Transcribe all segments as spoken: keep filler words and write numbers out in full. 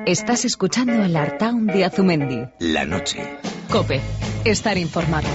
Estás escuchando el Artaun de Azumendi. La noche. COPE. Estar informado.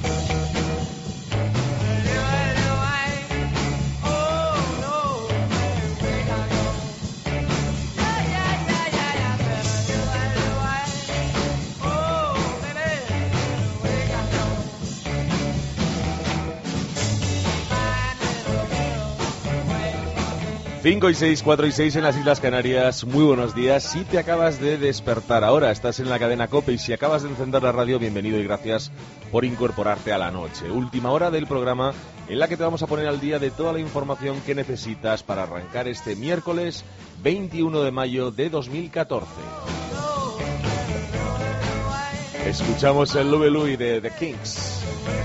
cinco y seis, cuatro y seis en las Islas Canarias. Muy buenos días. Si te acabas de despertar ahora, estás en la cadena COPE, y si acabas de encender la radio, bienvenido y gracias por incorporarte a la noche. Última hora del programa en la que te vamos a poner al día de toda la información que necesitas para arrancar este miércoles veintiuno de mayo de dos mil catorce. Escuchamos el Louie Louie de The Kinks.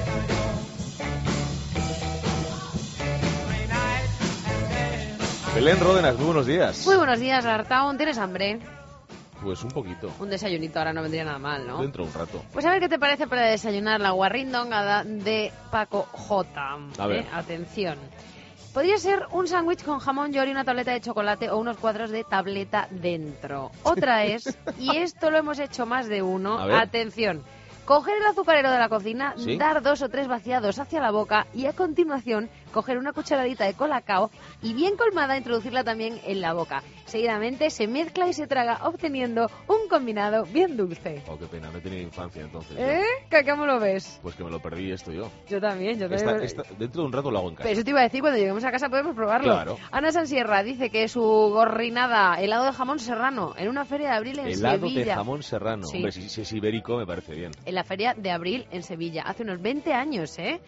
Belén Ródenas, muy buenos días. Muy buenos días, Artaun. ¿Tienes hambre? Pues un poquito. Un desayunito ahora no vendría nada mal, ¿no? Dentro de un rato. Pues a ver qué te parece para desayunar la guarrindongada de Paco J. A ver. ¿Eh? Atención. Podría ser un sándwich con jamón york y una tableta de chocolate o unos cuadros de tableta dentro. Otra es, y esto lo hemos hecho más de uno, atención, coger el azucarero de la cocina, ¿sí?, dar dos o tres vaciados hacia la boca y a continuación coger una cucharadita de colacao y bien colmada introducirla también en la boca. Seguidamente se mezcla y se traga obteniendo un combinado bien dulce. Oh, qué pena, no he tenido infancia entonces. ¿Eh? ¿Qué, ¿Cómo lo ves? Pues que me lo perdí esto yo. Yo también, yo también. Esta, esta, dentro de un rato lo hago en casa. Pero eso te iba a decir, cuando lleguemos a casa podemos probarlo. Claro. Ana Sansierra dice que su gorrinada, helado de jamón serrano, en una feria de abril en helado Sevilla. Helado de jamón serrano. Sí. Hombre, si, si es ibérico me parece bien. En la feria de abril en Sevilla, hace unos veinte años, ¿eh?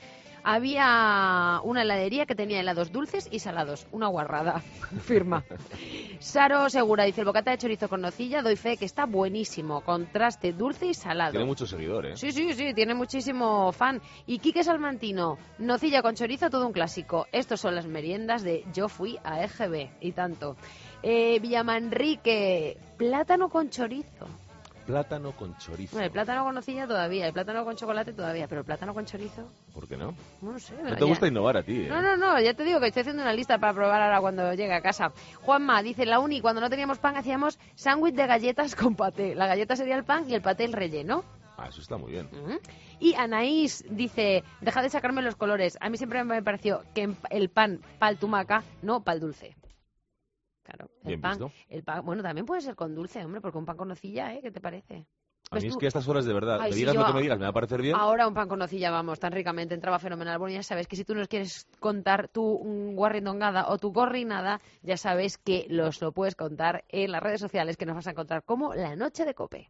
Había una heladería que tenía helados dulces y salados. Una guarrada, firma. Saro Segura dice, el bocata de chorizo con nocilla, doy fe que está buenísimo. Contraste dulce y salado. Tiene muchos seguidores. Sí, sí, sí, tiene muchísimo fan. Y Quique Salmantino, nocilla con chorizo, todo un clásico. Estos son las meriendas de Yo fui a E G B y tanto. Eh, Villamanrique, plátano con chorizo. Plátano con chorizo. Bueno, el plátano con nocilla todavía, el plátano con chocolate todavía, pero el plátano con chorizo... ¿Por qué no? No sé. No te gusta innovar a ti, ¿eh? No, no, no, ya te digo que estoy haciendo una lista para probar ahora cuando llegue a casa. Juanma dice, en la uni, cuando no teníamos pan, hacíamos sándwich de galletas con paté. La galleta sería el pan y el paté el relleno. Ah, eso está muy bien. Uh-huh. Y Anaís dice, deja de sacarme los colores. A mí siempre me pareció que el pan pa'l tumaca, no pa'l dulce. Claro, el bien pan, visto. El pan, bueno, también puede ser con dulce, hombre, porque un pan con nocilla, ¿eh? ¿Qué te parece? A mí tú? es que a estas horas, de verdad, Ay, me sí, digas yo lo que a... me digas, me va a parecer bien. Ahora un pan con nocilla, vamos, tan ricamente, entraba fenomenal. Bueno, ya sabes que si tú nos quieres contar tu guarrindongada o tu gorrinada, ya sabes que los lo puedes contar en las redes sociales, que nos vas a encontrar como La Noche de COPE.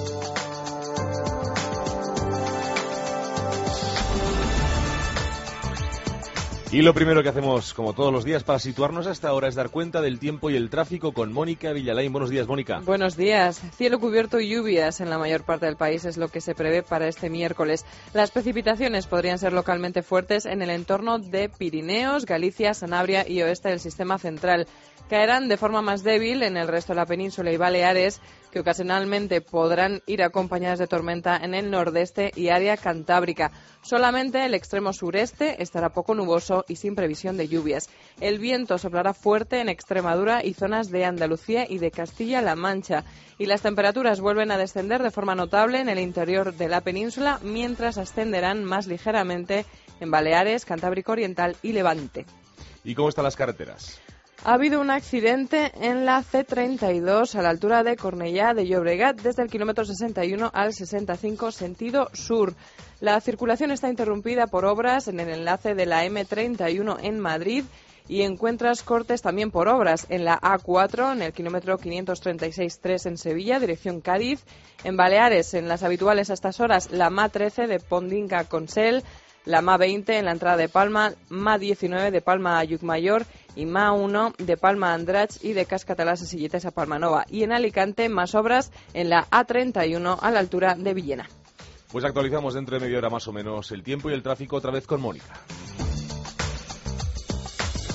Y lo primero que hacemos, como todos los días, para situarnos hasta ahora es dar cuenta del tiempo y el tráfico con Mónica Villalain. Buenos días, Mónica. Buenos días. Cielo cubierto y lluvias en la mayor parte del país es lo que se prevé para este miércoles. Las precipitaciones podrían ser localmente fuertes en el entorno de Pirineos, Galicia, Sanabria y oeste del sistema central. Caerán de forma más débil en el resto de la península y Baleares, que ocasionalmente podrán ir acompañadas de tormenta en el nordeste y área cantábrica. Solamente el extremo sureste estará poco nuboso y sin previsión de lluvias. El viento soplará fuerte en Extremadura y zonas de Andalucía y de Castilla-La Mancha. Y las temperaturas vuelven a descender de forma notable en el interior de la península, mientras ascenderán más ligeramente en Baleares, Cantábrico Oriental y Levante. ¿Y cómo están las carreteras? Ha habido un accidente en la ce treinta y dos a la altura de Cornellá de Llobregat desde el kilómetro sesenta y uno al sesenta y cinco sentido sur. La circulación está interrumpida por obras en el enlace de la eme treinta y uno en Madrid y encuentras cortes también por obras en la a cuatro en el kilómetro quinientos treinta y seis tres en Sevilla, dirección Cádiz. En Baleares, en las habituales a estas horas, la ma trece de Pondinca a Consell, la ma veinte en la entrada de Palma, ma diecinueve de Palma a Llucmayor y ma uno de Palma a Andratx y de Cascatalas a Silletes a Palmanova. Y en Alicante, más obras en la a treinta y uno a la altura de Villena. Pues actualizamos dentro de media hora más o menos el tiempo y el tráfico otra vez con Mónica. Y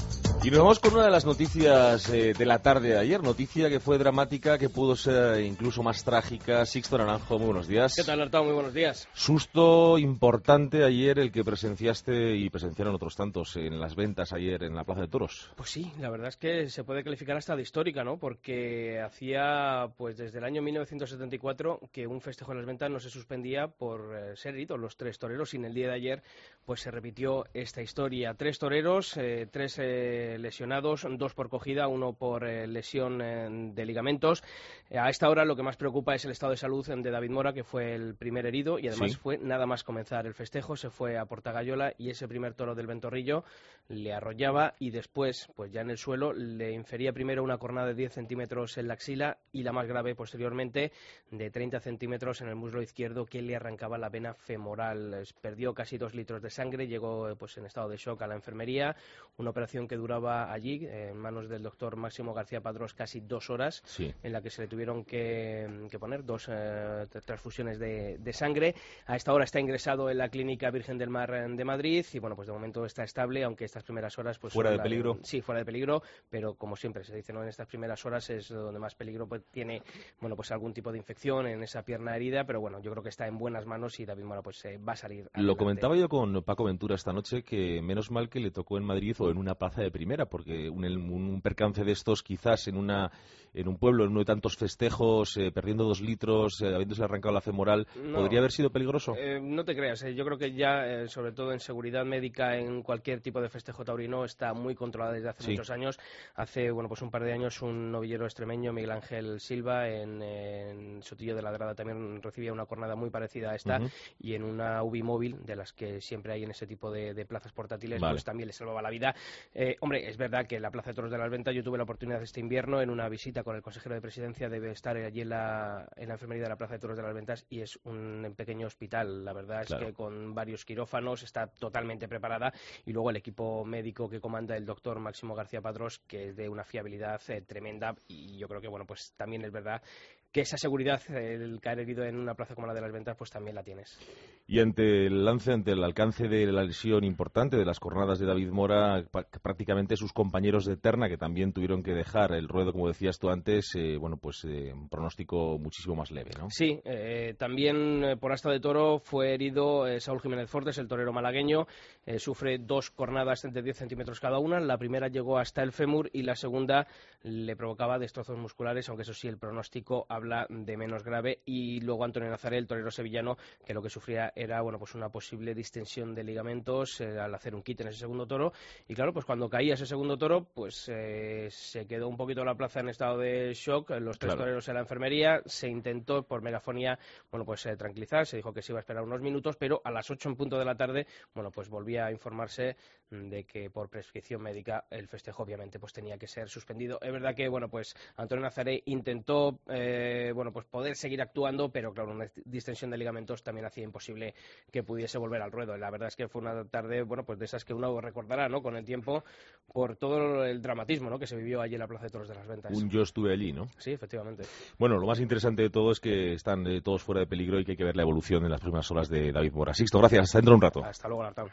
Y nos vamos con una de las noticias eh, de la tarde de ayer, noticia que fue dramática, que pudo ser incluso más trágica. Sixto Naranjo, muy buenos días. ¿Qué tal, Artao? Muy buenos días. Susto importante ayer el que presenciaste y presenciaron otros tantos en las ventas ayer en la Plaza de Toros. Pues sí, la verdad es que se puede calificar hasta de histórica, ¿no? Porque hacía, pues desde el año mil novecientos setenta y cuatro que un festejo en las ventas no se suspendía por eh, ser heridos los tres toreros, y en el día de ayer pues se repitió esta historia. Tres toreros, eh, tres eh, lesionados, dos por cogida, uno por eh, lesión eh, de ligamentos. Eh, a esta hora lo que más preocupa es el estado de salud de David Mora, que fue el primer herido, y además sí. fue nada más comenzar el festejo, se fue a Portagallola y ese primer toro del Ventorrillo le arrollaba y después, pues ya en el suelo, le infería primero una cornada de diez centímetros en la axila y la más grave posteriormente de treinta centímetros en el muslo izquierdo, que le arrancaba la vena femoral. Perdió casi dos litros de sangre, llegó pues en estado de shock a la enfermería, una operación que duraba allí eh, en manos del doctor Máximo García Padrós casi dos horas, sí. en la que se le tuvieron que, que poner dos eh, transfusiones de, de sangre. A esta hora está ingresado en la Clínica Virgen del Mar de Madrid y bueno, pues de momento está estable, aunque estas primeras horas pues fuera de la, peligro. Sí, fuera de peligro, pero como siempre se dice, ¿no? En estas primeras horas es donde más peligro pues tiene, bueno, pues algún tipo de infección en esa pierna herida, pero bueno, yo creo que está en buenas manos y David Mora pues eh, va a salir adelante. Lo comentaba yo con Paco Ventura esta noche, que menos mal que le tocó en Madrid o en una plaza de primera, porque un, un percance de estos quizás en una en un pueblo, en uno de tantos festejos, eh, perdiendo dos litros, eh, habiéndose arrancado la femoral, no, ¿podría haber sido peligroso? Eh, no te creas, eh, yo creo que ya, eh, sobre todo en seguridad médica, en cualquier tipo de festejo taurino, está muy controlada desde hace sí. muchos años. Hace, bueno, pues un par de años un novillero extremeño, Miguel Ángel Silva, en, en Sotillo de la Drada también recibía una cornada muy parecida a esta, uh-huh. y en una U B I móvil, de las que siempre hay en ese tipo de, de plazas portátiles, vale. pues también le salvaba la vida. Eh, hombre, es verdad que en la Plaza de Toros de las Ventas yo tuve la oportunidad este invierno, en una visita con el consejero de Presidencia, debe estar allí en la, en la enfermería de la Plaza de Toros de las Ventas, y es un pequeño hospital. La verdad claro. es que con varios quirófanos, está totalmente preparada, y luego el equipo médico que comanda el doctor Máximo García Padrós, que es de una fiabilidad eh, tremenda, y yo creo que bueno, pues también es verdad que esa seguridad, el caer herido en una plaza como la de las Ventas, pues también la tienes. Y ante el lance, ante el alcance de la lesión importante de las cornadas de David Mora, prácticamente sus compañeros de terna, que también tuvieron que dejar el ruedo, como decías tú antes, eh, bueno, pues eh, un pronóstico muchísimo más leve, ¿no? Sí, eh, también eh, por asta de toro fue herido eh, Saúl Jiménez Fortes, el torero malagueño, eh, sufre dos cornadas de diez centímetros cada una, la primera llegó hasta el fémur y la segunda le provocaba destrozos musculares, aunque eso sí, el pronóstico habla de menos grave. Y luego Antonio Nazaré, el torero sevillano, que lo que sufría era, bueno, pues una posible distensión de ligamentos eh, al hacer un quite en ese segundo toro, y claro, pues cuando caía ese segundo toro, pues eh, se quedó un poquito la plaza en estado de shock, los tres claro. toreros en la enfermería, se intentó por megafonía, bueno, pues eh, tranquilizar, se dijo que se iba a esperar unos minutos, pero a las ocho en punto de la tarde, bueno, pues volvía a informarse de que por prescripción médica el festejo obviamente pues tenía que ser suspendido. Es verdad que, bueno, pues Antonio Nazaré intentó eh, bueno, pues poder seguir actuando, pero claro, una distensión de ligamentos también hacía imposible que pudiese volver al ruedo. La verdad es que fue una tarde, bueno, pues de esas que uno recordará, ¿no?, con el tiempo, por todo el dramatismo, ¿no?, que se vivió allí en la Plaza de Toros de las Ventas. Un yo estuve allí, ¿no? Sí, efectivamente. Bueno, lo más interesante de todo es que están eh, todos fuera de peligro y que hay que ver la evolución en las próximas horas de David Mora. Sixto, gracias. Hasta dentro de un rato. Hasta luego, Lartán.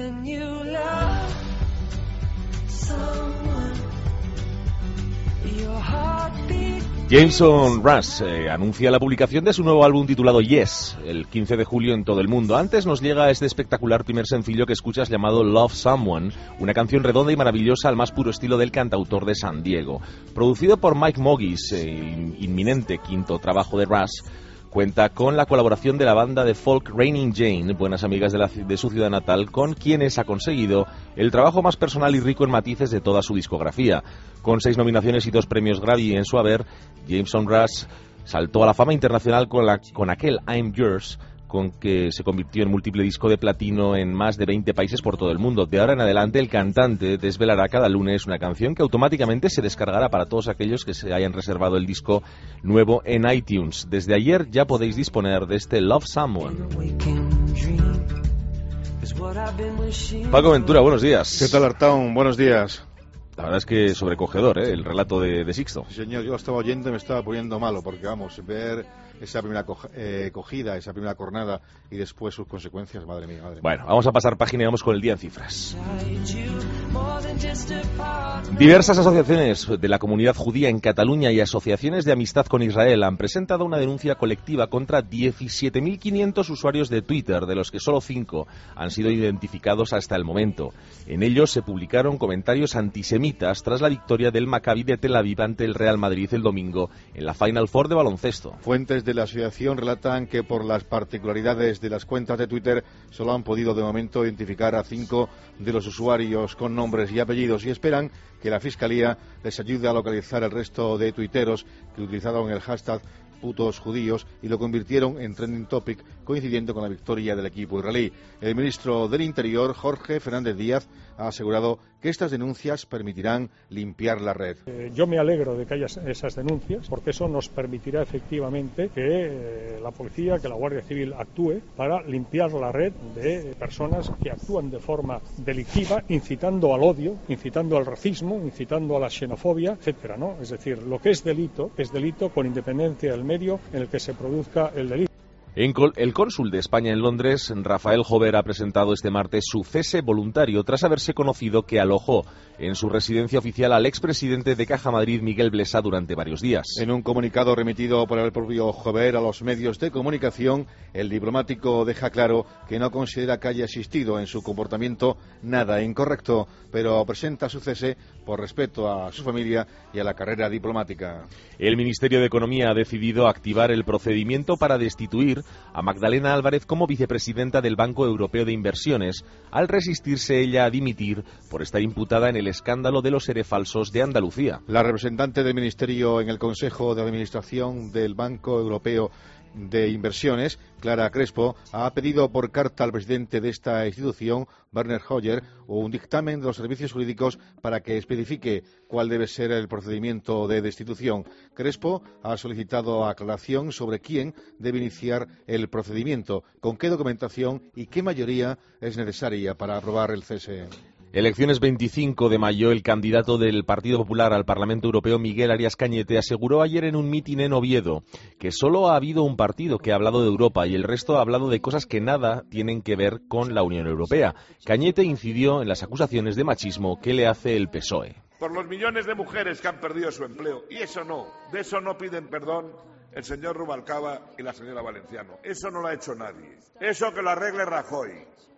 Jameson Russ eh, anuncia la publicación de su nuevo álbum titulado Yes, el quince de julio en todo el mundo. Antes nos llega este espectacular primer sencillo que escuchas llamado Love Someone, una canción redonda y maravillosa al más puro estilo del cantautor de San Diego. Producido por Mike Mogis, eh, inminente quinto trabajo de Russ, cuenta con la colaboración de la banda de folk Raining Jane, buenas amigas de, la, de su ciudad natal, con quienes ha conseguido el trabajo más personal y rico en matices de toda su discografía. Con seis nominaciones y dos premios Grammy en su haber, Jameson Russ saltó a la fama internacional con, la, con aquel I'm Yours, con que se convirtió en múltiple disco de platino en más de veinte países por todo el mundo. De ahora en adelante, el cantante desvelará cada lunes una canción que automáticamente se descargará para todos aquellos que se hayan reservado el disco nuevo en iTunes. Desde ayer ya podéis disponer de este Love Someone. Paco Ventura, buenos días. ¿Qué tal, Artaun? Buenos días. La verdad es que sobrecogedor, ¿eh? El relato de, de Sixto. Sí, señor, yo lo estaba oyendo y me estaba poniendo malo, porque vamos, ver esa primera co eh, cogida, esa primera cornada y después sus consecuencias, madre mía, madre mía. Bueno, vamos a pasar página y vamos con el día en cifras. Diversas asociaciones de la comunidad judía en Cataluña y asociaciones de amistad con Israel han presentado una denuncia colectiva contra diecisiete mil quinientos usuarios de Twitter, de los que solo cinco han sido identificados hasta el momento. En ellos se publicaron comentarios antisemitas tras la victoria del Maccabi de Tel Aviv ante el Real Madrid el domingo en la Final Four de baloncesto. Fuentes de la asociación relatan que por las particularidades de las cuentas de Twitter solo han podido de momento identificar a cinco de los usuarios con nombres y apellidos y esperan que la Fiscalía les ayude a localizar el resto de tuiteros que utilizaron el hashtag putos judíos y lo convirtieron en trending topic, coincidiendo con la victoria del equipo israelí. El ministro del Interior, Jorge Fernández Díaz, ha asegurado que estas denuncias permitirán limpiar la red. Eh, yo me alegro de que haya esas denuncias, porque eso nos permitirá efectivamente que eh, la policía, que la Guardia Civil actúe para limpiar la red de personas que actúan de forma delictiva, incitando al odio, incitando al racismo, incitando a la xenofobia, etcétera, ¿no? Es decir, lo que es delito, es delito con independencia del medio en el que se produzca el delito. El cónsul de España en Londres, Rafael Jover, ha presentado este martes su cese voluntario tras haberse conocido que alojó en su residencia oficial al expresidente de Caja Madrid, Miguel Blesa, durante varios días. En un comunicado remitido por el propio Jover a los medios de comunicación, el diplomático deja claro que no considera que haya existido en su comportamiento nada incorrecto, pero presenta su cese por respeto a su familia y a la carrera diplomática. El Ministerio de Economía ha decidido activar el procedimiento para destituir a Magdalena Álvarez como vicepresidenta del Banco Europeo de Inversiones, al resistirse ella a dimitir por estar imputada en el escándalo de los erefalsos de Andalucía. La representante del Ministerio en el Consejo de Administración del Banco Europeo de Inversiones, Clara Crespo, ha pedido por carta al presidente de esta institución, Werner Hoyer, un dictamen de los servicios jurídicos para que especifique cuál debe ser el procedimiento de destitución. Crespo ha solicitado aclaración sobre quién debe iniciar el procedimiento, con qué documentación y qué mayoría es necesaria para aprobar el cese. Elecciones veinticinco de mayo, el candidato del Partido Popular al Parlamento Europeo, Miguel Arias Cañete, aseguró ayer en un mitin en Oviedo que solo ha habido un partido que ha hablado de Europa y el resto ha hablado de cosas que nada tienen que ver con la Unión Europea. Cañete incidió en las acusaciones de machismo que le hace el P S O E. Por los millones de mujeres que han perdido su empleo, y eso no, de eso no piden perdón el señor Rubalcaba y la señora Valenciano. Eso no lo ha hecho nadie. Eso que lo arregle Rajoy.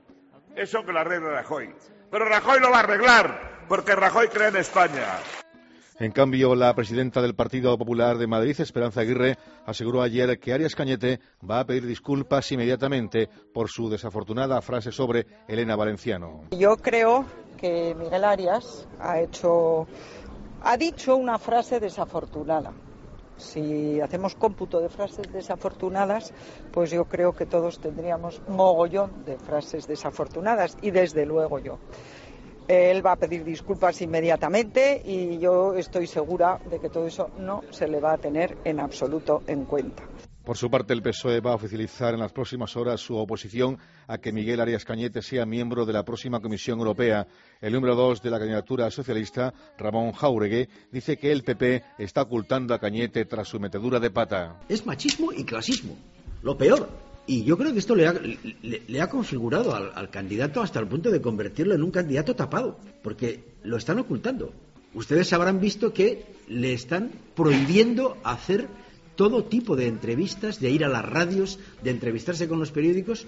Eso que lo arregle Rajoy. Pero Rajoy lo va a arreglar, porque Rajoy cree en España. En cambio, la presidenta del Partido Popular de Madrid, Esperanza Aguirre, aseguró ayer que Arias Cañete va a pedir disculpas inmediatamente por su desafortunada frase sobre Elena Valenciano. Yo creo que Miguel Arias ha hecho, ha dicho una frase desafortunada. Si hacemos cómputo de frases desafortunadas, pues yo creo que todos tendríamos mogollón de frases desafortunadas, y desde luego yo. Él va a pedir disculpas inmediatamente y yo estoy segura de que todo eso no se le va a tener en absoluto en cuenta. Por su parte, el P S O E va a oficializar en las próximas horas su oposición a que Miguel Arias Cañete sea miembro de la próxima Comisión Europea. El número dos de la candidatura socialista, Ramón Jáuregui, dice que el P P está ocultando a Cañete tras su metedura de pata. Es machismo y clasismo, lo peor. Y yo creo que esto le ha, le, le ha configurado al, al candidato hasta el punto de convertirlo en un candidato tapado, porque lo están ocultando. Ustedes habrán visto que le están prohibiendo hacer todo tipo de entrevistas, de ir a las radios, de entrevistarse con los periódicos.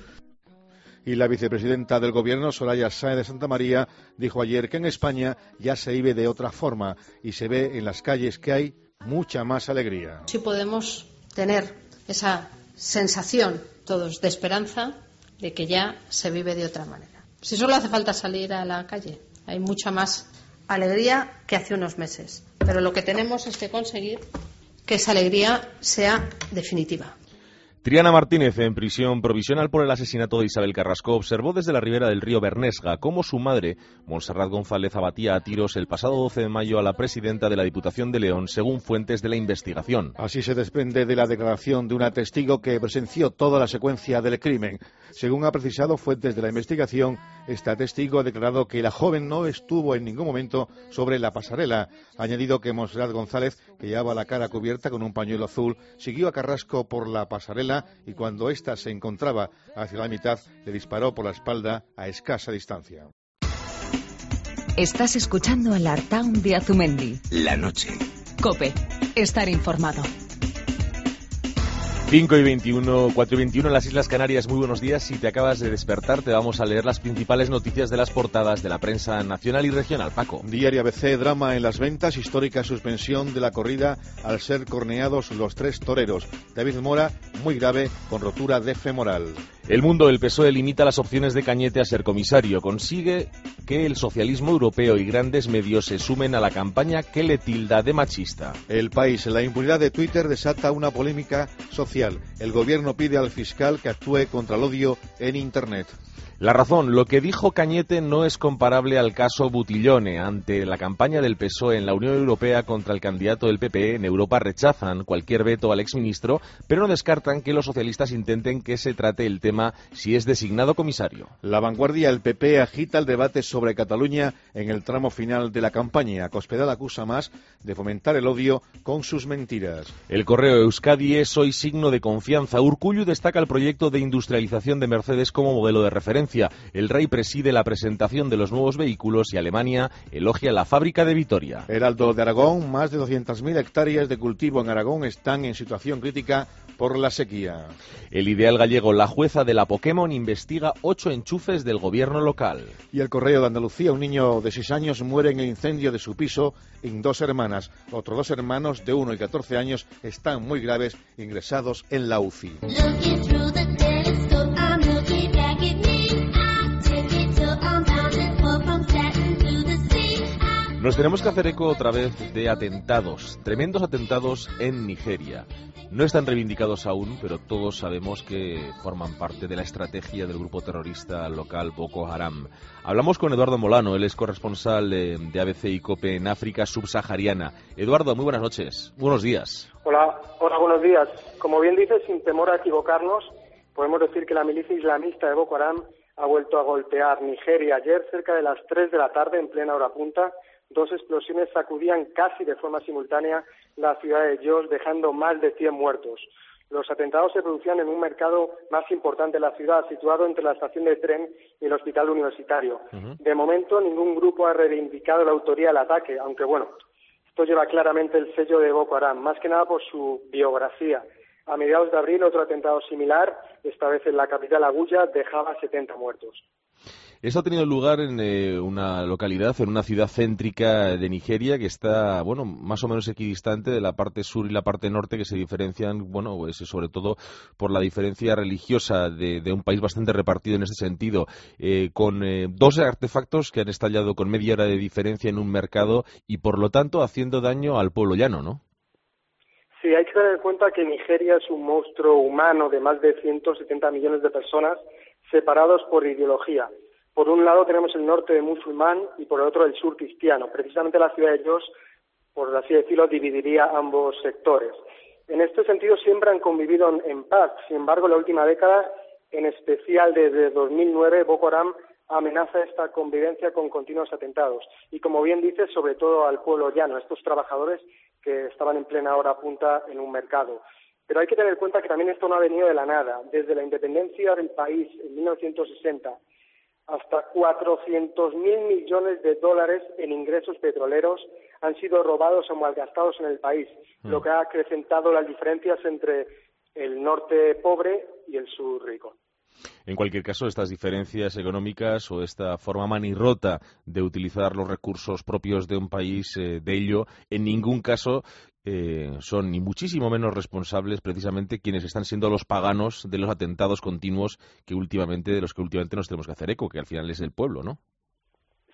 Y la vicepresidenta del Gobierno, Soraya Sáenz de Santamaría, dijo ayer que en España ya se vive de otra forma y se ve en las calles que hay mucha más alegría. Sí podemos tener esa sensación todos de esperanza de que ya se vive de otra manera. Si solo hace falta salir a la calle, hay mucha más alegría que hace unos meses. Pero lo que tenemos es que conseguir que esa alegría sea definitiva. Triana Martínez, en prisión provisional por el asesinato de Isabel Carrasco, observó desde la ribera del río Bernesga cómo su madre, Montserrat González, abatía a tiros el pasado doce de mayo a la presidenta de la Diputación de León, según fuentes de la investigación. Así se desprende de la declaración de una testigo que presenció toda la secuencia del crimen. Según ha precisado fuentes de la investigación, esta testigo ha declarado que la joven no estuvo en ningún momento sobre la pasarela. Ha añadido que Montserrat González, que llevaba la cara cubierta con un pañuelo azul, siguió a Carrasco por la pasarela y cuando ésta se encontraba hacia la mitad, le disparó por la espalda a escasa distancia. Estás escuchando el Artaun de Azumendi. La noche. COPE. Estar informado. cinco y veintiuno, cuatro y veintiuno en las Islas Canarias. Muy buenos días. Si te acabas de despertar, te vamos a leer las principales noticias de las portadas de la prensa nacional y regional. Paco. Diario A B C, drama en las ventas, histórica suspensión de la corrida al ser corneados los tres toreros. David Mora, muy grave, con rotura de femoral. El Mundo, el P S O E limita las opciones de Cañete a ser comisario. Consigue que el socialismo europeo y grandes medios se sumen a la campaña que le tilda de machista. El País, la impunidad de Twitter desata una polémica social. El gobierno pide al fiscal que actúe contra el odio en Internet. La Razón, lo que dijo Cañete no es comparable al caso Butillone. Ante la campaña del P S O E en la Unión Europea contra el candidato del P P E, en Europa rechazan cualquier veto al exministro, pero no descartan que los socialistas intenten que se trate el tema si es designado comisario. La Vanguardia, el P P agita el debate sobre Cataluña en el tramo final de la campaña. Cospedal acusa más de fomentar el odio con sus mentiras. El Correo, Euskadi es hoy signo de confianza. Urkullu destaca el proyecto de industrialización de Mercedes como modelo de referencia. El Rey preside la presentación de los nuevos vehículos y Alemania elogia la fábrica de Vitoria. Heraldo de Aragón, más de doscientas mil hectáreas de cultivo en Aragón están en situación crítica por la sequía. El Ideal gallego, la jueza de la Pokémon investiga ocho enchufes del gobierno local. Y el Correo de Andalucía, un niño de seis años muere en el incendio de su piso en Dos Hermanas. Otros dos hermanos de uno y catorce años están muy graves, ingresados en la U C I. Nos tenemos que hacer eco otra vez de atentados, tremendos atentados en Nigeria. No están reivindicados aún, pero todos sabemos que forman parte de la estrategia del grupo terrorista local Boko Haram. Hablamos con Eduardo Molano, él es corresponsal de, de A B C y COPE en África subsahariana. Eduardo, muy buenas noches, buenos días. Hola, hola, buenos días. Como bien dices, sin temor a equivocarnos, podemos decir que la milicia islamista de Boko Haram ha vuelto a golpear Nigeria. Ayer, cerca de las tres de la tarde, en plena hora punta, dos explosiones sacudían casi de forma simultánea la ciudad de Jos, dejando más de cien muertos. Los atentados se producían en un mercado más importante de la ciudad, situado entre la estación de tren y el hospital universitario. Uh-huh. De momento, ningún grupo ha reivindicado la autoría del ataque, aunque bueno, esto lleva claramente el sello de Boko Haram, más que nada por su biografía. A mediados de abril, otro atentado similar, esta vez en la capital Abuya, dejaba setenta muertos. Esto ha tenido lugar en eh, una localidad, en una ciudad céntrica de Nigeria que está, bueno, más o menos equidistante de la parte sur y la parte norte, que se diferencian, bueno, pues sobre todo por la diferencia religiosa de, de un país bastante repartido en ese sentido, eh, con eh, dos artefactos que han estallado con media hora de diferencia en un mercado y, por lo tanto, haciendo daño al pueblo llano, ¿no? Sí, hay que tener en cuenta que Nigeria es un monstruo humano de más de ciento setenta millones de personas separados por ideología. Por un lado tenemos el norte de musulmán y por el otro el sur cristiano. Precisamente la ciudad de Jos, por así decirlo, dividiría ambos sectores. En este sentido siempre han convivido en, en paz. Sin embargo, en la última década, en especial desde dos mil nueve, Boko Haram amenaza esta convivencia con continuos atentados. Y como bien dices, sobre todo al pueblo llano, a estos trabajadores que estaban en plena hora punta en un mercado. Pero hay que tener en cuenta que también esto no ha venido de la nada. Desde la independencia del país en mil novecientos sesenta hasta cuatrocientos mil millones de dólares en ingresos petroleros han sido robados o malgastados en el país, mm. lo que ha acrecentado las diferencias entre el norte pobre y el sur rico. En cualquier caso, estas diferencias económicas o esta forma manirrota de utilizar los recursos propios de un país, eh, de ello, en ningún caso eh, son ni muchísimo menos responsables precisamente quienes están siendo los paganos de los atentados continuos que últimamente, de los que últimamente nos tenemos que hacer eco, que al final es el pueblo, ¿no?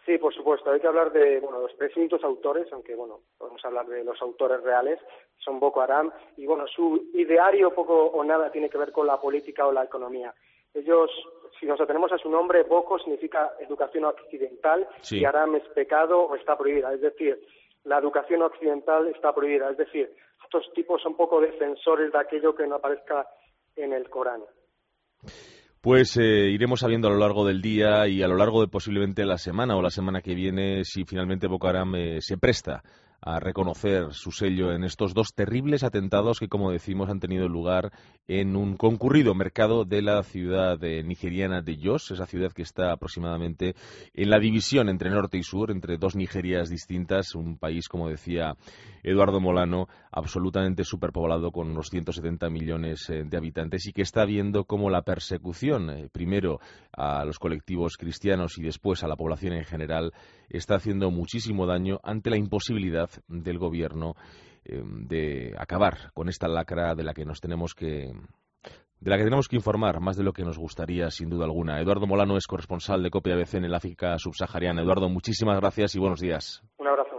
Sí, por supuesto. Hay que hablar de bueno, los presuntos autores, aunque bueno, podemos hablar de los autores reales, son Boko Haram, y bueno, su ideario poco o nada tiene que ver con la política o la economía. Ellos, si nos atenemos a su nombre, Boko significa educación occidental, sí. Y Haram es pecado o está prohibida, es decir, la educación occidental está prohibida, es decir, estos tipos son poco defensores de aquello que no aparezca en el Corán. Pues eh, iremos sabiendo a lo largo del día y a lo largo de posiblemente la semana o la semana que viene si finalmente Boko Haram eh, se presta a reconocer su sello en estos dos terribles atentados que, como decimos, han tenido lugar en un concurrido mercado de la ciudad de nigeriana de Jos, esa ciudad que está aproximadamente en la división entre norte y sur, entre dos Nigerias distintas, un país, como decía Eduardo Molano, absolutamente superpoblado con unos ciento setenta millones eh, de habitantes y que está viendo cómo la persecución, eh, primero a los colectivos cristianos y después a la población en general, está haciendo muchísimo daño ante la imposibilidad del gobierno eh, de acabar con esta lacra de la que nos tenemos que de la que tenemos que informar más de lo que nos gustaría, sin duda alguna. Eduardo Molano es corresponsal de COPE A B C en el África subsahariana. Eduardo, muchísimas gracias y buenos días. Un abrazo.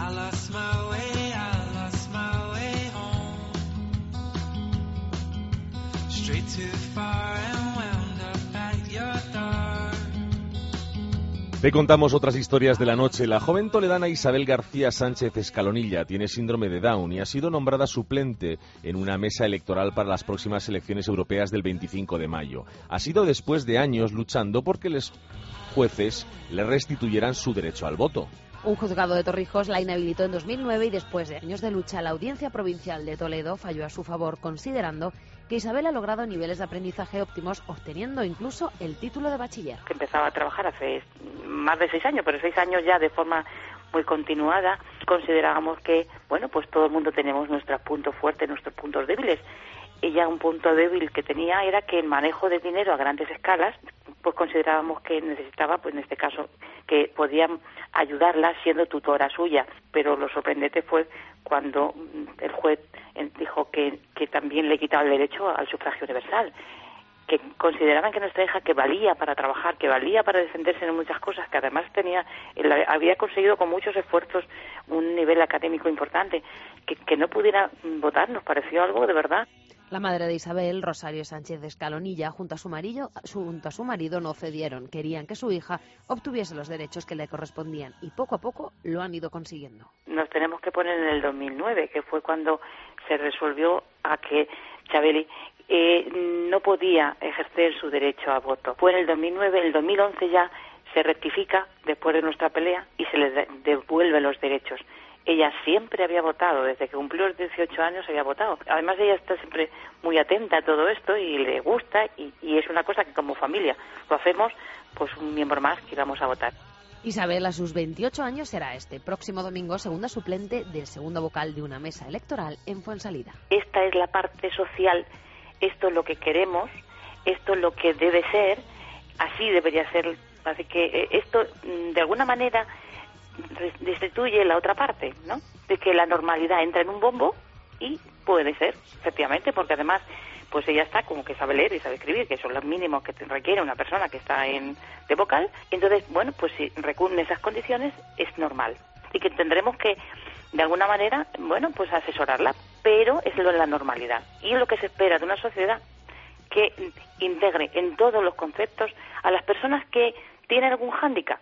Te contamos otras historias de la noche. La joven toledana Isabel García Sánchez Escalonilla tiene síndrome de Down y ha sido nombrada suplente en una mesa electoral para las próximas elecciones europeas del veinticinco de mayo. Ha sido después de años luchando porque los jueces le restituyeran su derecho al voto. Un juzgado de Torrijos la inhabilitó en dos mil nueve y después de años de lucha, la Audiencia Provincial de Toledo falló a su favor, considerando que Isabel ha logrado niveles de aprendizaje óptimos, obteniendo incluso el título de bachiller. Que empezaba a trabajar hace más de seis años, pero seis años ya de forma muy continuada. Considerábamos que, bueno, pues todo el mundo tenemos nuestros puntos fuertes, nuestros puntos débiles. Ella, un punto débil que tenía era que el manejo de dinero a grandes escalas, pues considerábamos que necesitaba, pues en este caso, que podían ayudarla siendo tutora suya. Pero lo sorprendente fue cuando el juez dijo que, que también le quitaba el derecho al sufragio universal, que consideraban que nuestra hija que valía para trabajar, que valía para defenderse en muchas cosas, que además tenía, había conseguido con muchos esfuerzos un nivel académico importante, que, que no pudiera votar, nos pareció algo de verdad. La madre de Isabel, Rosario Sánchez de Escalonilla, junto a su marido, junto a su marido no cedieron. Querían que su hija obtuviese los derechos que le correspondían y poco a poco lo han ido consiguiendo. Nos tenemos que poner en el dos mil nueve, que fue cuando se resolvió a que Chabeli eh, no podía ejercer su derecho a voto. Fue en el dos mil nueve, el dos mil once ya se rectifica después de nuestra pelea y se le devuelven los derechos. Ella siempre había votado, desde que cumplió los dieciocho años había votado. Además ella está siempre muy atenta a todo esto y le gusta y, y es una cosa que como familia lo hacemos, pues un miembro más que vamos a votar. Isabel a sus veintiocho años será este próximo domingo segunda suplente del segundo vocal de una mesa electoral en Fuensalida. Esta es la parte social, esto es lo que queremos, esto es lo que debe ser, así debería ser. Así que esto de alguna manera destituye la otra parte, ¿no? De que la normalidad entra en un bombo y puede ser, efectivamente, porque además pues ella está como que sabe leer y sabe escribir, que son los mínimos que requiere una persona que está en de vocal. Entonces, bueno, pues si recurren esas condiciones es normal y que tendremos que de alguna manera, bueno, pues asesorarla, pero es lo de la normalidad y es lo que se espera de una sociedad que integre en todos los conceptos a las personas que tienen algún hándicap.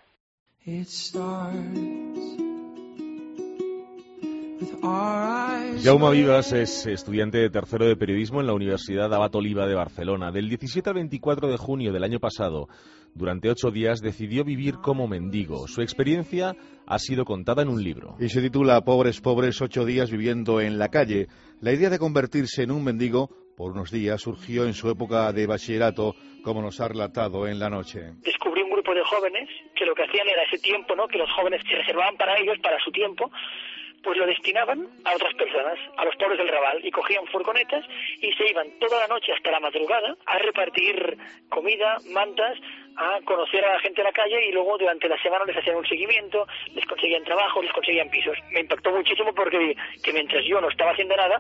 Jaume Vivas es estudiante de tercero de periodismo en la Universidad Abat Oliba de Barcelona. Del diecisiete al veinticuatro de junio del año pasado, durante ocho días, decidió vivir como mendigo. Su experiencia ha sido contada en un libro. Y se titula Pobres, pobres, ocho días viviendo en la calle. La idea de convertirse en un mendigo por unos días surgió en su época de bachillerato, como nos ha relatado en la noche. Descubrí un grupo de jóvenes que lo que hacían era ese tiempo, ¿no?, que los jóvenes se reservaban para ellos, para su tiempo, pues lo destinaban a otras personas, a los pobres del Raval, y cogían furgonetas y se iban toda la noche hasta la madrugada a repartir comida, mantas, a conocer a la gente en la calle y luego durante la semana les hacían un seguimiento, les conseguían trabajo, les conseguían pisos. Me impactó muchísimo porque que mientras yo no estaba haciendo nada,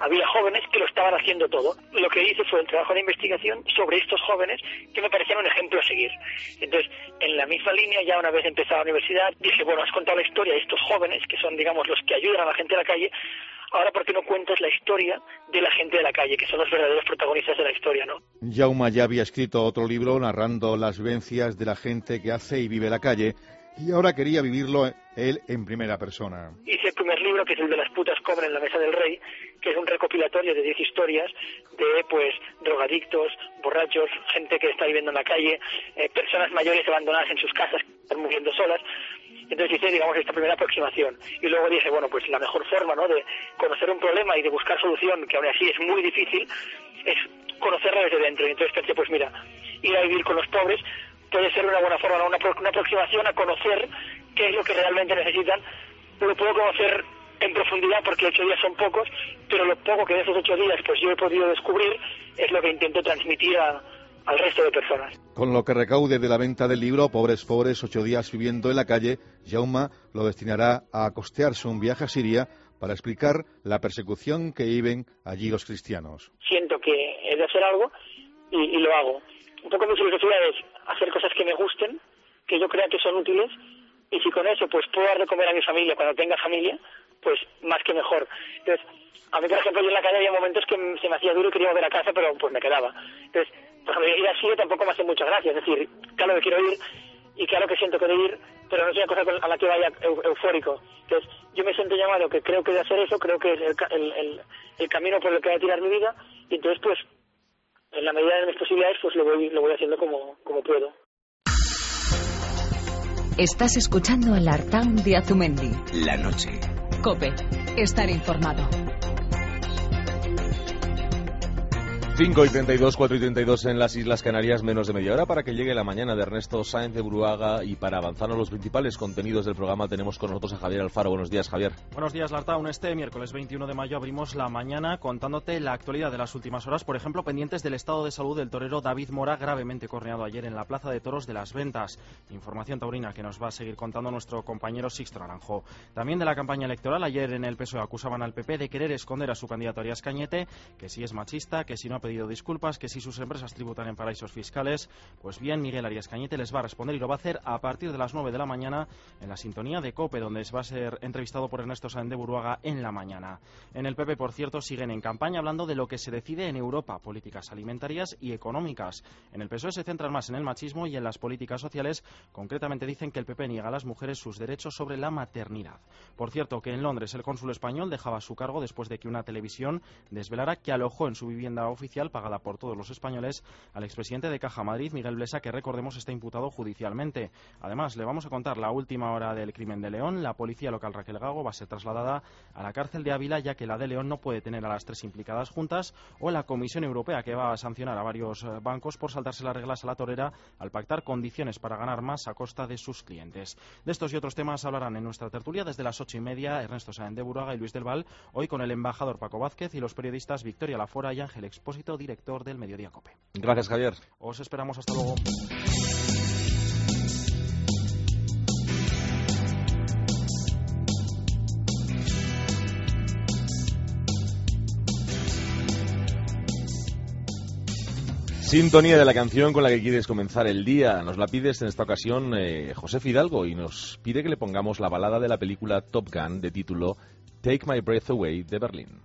había jóvenes que lo estaban haciendo todo. Lo que hice fue un trabajo de investigación sobre estos jóvenes que me parecían un ejemplo a seguir. Entonces, en la misma línea, ya una vez empezada la universidad, dije, bueno, has contado la historia de estos jóvenes, que son, digamos, los que ayudan a la gente de la calle. Ahora, ¿por qué no cuentas la historia de la gente de la calle, que son los verdaderos protagonistas de la historia, ¿no? Jaume ya había escrito otro libro narrando las vivencias de la gente que hace y vive la calle, y ahora quería vivirlo él en primera persona. Hice el primer libro, que es el de Las putas cobran en la mesa del rey, que es un recopilatorio de diez historias de, pues, drogadictos, borrachos, gente que está viviendo en la calle, eh, personas mayores abandonadas en sus casas, que están muriendo solas. Entonces hice, digamos, esta primera aproximación. Y luego dije, bueno, pues la mejor forma, ¿no?, de conocer un problema y de buscar solución, que aún así es muy difícil, es conocerlo desde dentro. Y entonces pensé, pues mira, ir a vivir con los pobres puede ser una buena forma, ¿no?, una, una aproximación a conocer qué es lo que realmente necesitan. Lo puedo conocer en profundidad porque ocho días son pocos, pero lo poco que de esos ocho días pues yo he podido descubrir es lo que intento transmitir a, al resto de personas. Con lo que recaude de la venta del libro Pobres Pobres, ocho días viviendo en la calle, Jaume lo destinará a costearse un viaje a Siria para explicar la persecución que viven allí los cristianos. Siento que he de hacer algo y, y lo hago. Un poco mi filosofía es hacer cosas que me gusten, que yo crea que son útiles, y si con eso pues puedo dar de comer a mi familia cuando tenga familia, pues más que mejor. Entonces, a mí, por ejemplo, yo en la calle había momentos que se me hacía duro y quería volver a casa, pero pues me quedaba. Entonces, por ejemplo, ir así tampoco me hace mucha gracia. Es decir, claro que quiero ir y claro que siento que de ir, pero no es una cosa a la que vaya eu, eufórico. Entonces, yo me siento llamado, que creo que de hacer eso, creo que es el, el, el, el camino por el que voy a tirar mi vida, y entonces, pues, en la medida de mis posibilidades, pues lo voy, lo voy haciendo como, como puedo. Estás escuchando el Artaun de Azumendi. La noche. COPE. Estar informado. cinco y treinta y dos, cuatro y treinta y dos en las Islas Canarias, menos de media hora para que llegue la mañana de Ernesto Sáenz de Buruaga, y para avanzar a los principales contenidos del programa tenemos con nosotros a Javier Alfaro. Buenos días, Javier. Buenos días, Lartaun. Este miércoles veintiuno de mayo abrimos la mañana contándote la actualidad de las últimas horas, por ejemplo, pendientes del estado de salud del torero David Mora, gravemente corneado ayer en la Plaza de Toros de Las Ventas. Información taurina que nos va a seguir contando nuestro compañero Sixto Naranjo. También de la campaña electoral. Ayer en el P S O E acusaban al P P de querer esconder a su candidato Arias Cañete, que si es machista, que si no ha pedido disculpas, que si sus empresas tributan en paraísos fiscales. Pues bien, Miguel Arias Cañete les va a responder, y lo va a hacer a partir de las nueve de la mañana en la sintonía de COPE, donde va a ser entrevistado por Ernesto Sáenz de Buruaga en la mañana. En el P P, por cierto, siguen en campaña hablando de lo que se decide en Europa, políticas alimentarias y económicas. En el P S O E se centran más en el machismo y en las políticas sociales. Concretamente dicen que el P P niega a las mujeres sus derechos sobre la maternidad. Por cierto, que en Londres el cónsul español dejaba su cargo después de que una televisión desvelara que alojó en su vivienda oficial, pagada por todos los españoles, al expresidente de Caja Madrid, Miguel Blesa, que recordemos está imputado judicialmente. Además, le vamos a contar la última hora del crimen de León. La policía local Raquel Gago va a ser trasladada a la cárcel de Ávila, ya que la de León no puede tener a las tres implicadas juntas, o la Comisión Europea, que va a sancionar a varios bancos por saltarse las reglas a la torera al pactar condiciones para ganar más a costa de sus clientes. De estos y otros temas hablarán en nuestra tertulia desde las ocho y media Ernesto Sáenz de Buruaga y Luis del Val, hoy con el embajador Paco Vázquez y los periodistas Victoria Lafora y Ángel Expósito, director del Mediodía COPE. Gracias, Javier. Os esperamos. Hasta luego. Sintonía de la canción con la que quieres comenzar el día. Nos la pides en esta ocasión eh, José Fidalgo, y nos pide que le pongamos la balada de la película Top Gun de título Take My Breath Away de Berlín.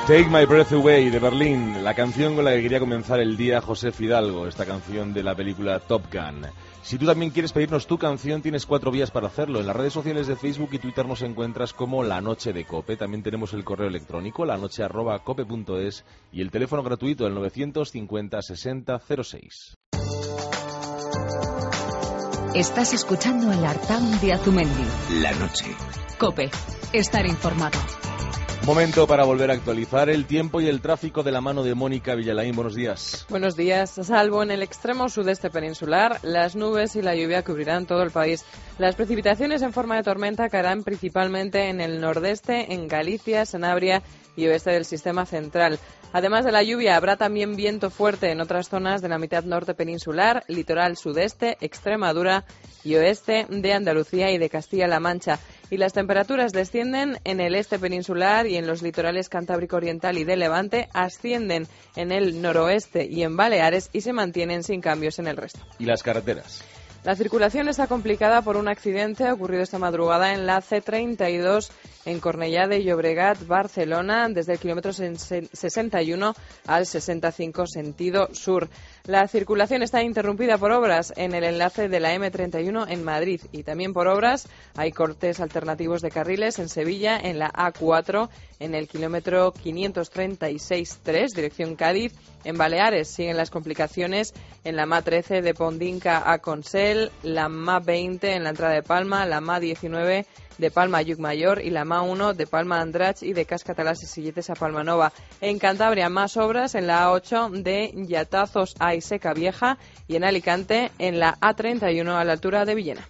Take My Breath Away, de Berlín, la canción con la que quería comenzar el día José Fidalgo, esta canción de la película Top Gun. Si tú también quieres pedirnos tu canción, tienes cuatro vías para hacerlo. En las redes sociales de Facebook y Twitter nos encuentras como La Noche de Cope. También tenemos el correo electrónico, lanoche arroba cope punto es, y el teléfono gratuito, el novecientos cincuenta sesenta cero seis. Estás escuchando el Artaun de Azumendi. La noche. Cope, estar informado. Momento para volver a actualizar el tiempo y el tráfico de la mano de Mónica Villalain. Buenos días. Buenos días. Salvo en el extremo sudeste peninsular, las nubes y la lluvia cubrirán todo el país. Las precipitaciones en forma de tormenta caerán principalmente en el nordeste, en Galicia, Sanabria y oeste del sistema central. Además de la lluvia, habrá también viento fuerte en otras zonas de la mitad norte peninsular, litoral sudeste, Extremadura y oeste de Andalucía y de Castilla-La Mancha. Y las temperaturas descienden en el este peninsular y en los litorales Cantábrico Oriental y de Levante, ascienden en el noroeste y en Baleares y se mantienen sin cambios en el resto. ¿Y las carreteras? La circulación está complicada por un accidente ocurrido esta madrugada en la C treinta y dos en Cornellá de Llobregat, Barcelona, desde el kilómetro sesenta y uno al sesenta y cinco sentido sur. La circulación está interrumpida por obras en el enlace de la eme treinta y uno en Madrid y también por obras hay cortes alternativos de carriles en Sevilla, en la A cuatro, en el kilómetro quinientos treinta y seis punto tres, dirección Cádiz. En Baleares siguen las complicaciones en la M A trece de Pondinca a Consell, la M A veinte en la entrada de Palma, la M A diecinueve de Palma a Llucmayor y la M A uno de Palma a Andratx y de Cascatalas y Silletes a Palma Nova. En Cantabria, más obras en la A ocho de Yatazos a Iseca Vieja y en Alicante en la A treinta y uno a la altura de Villena.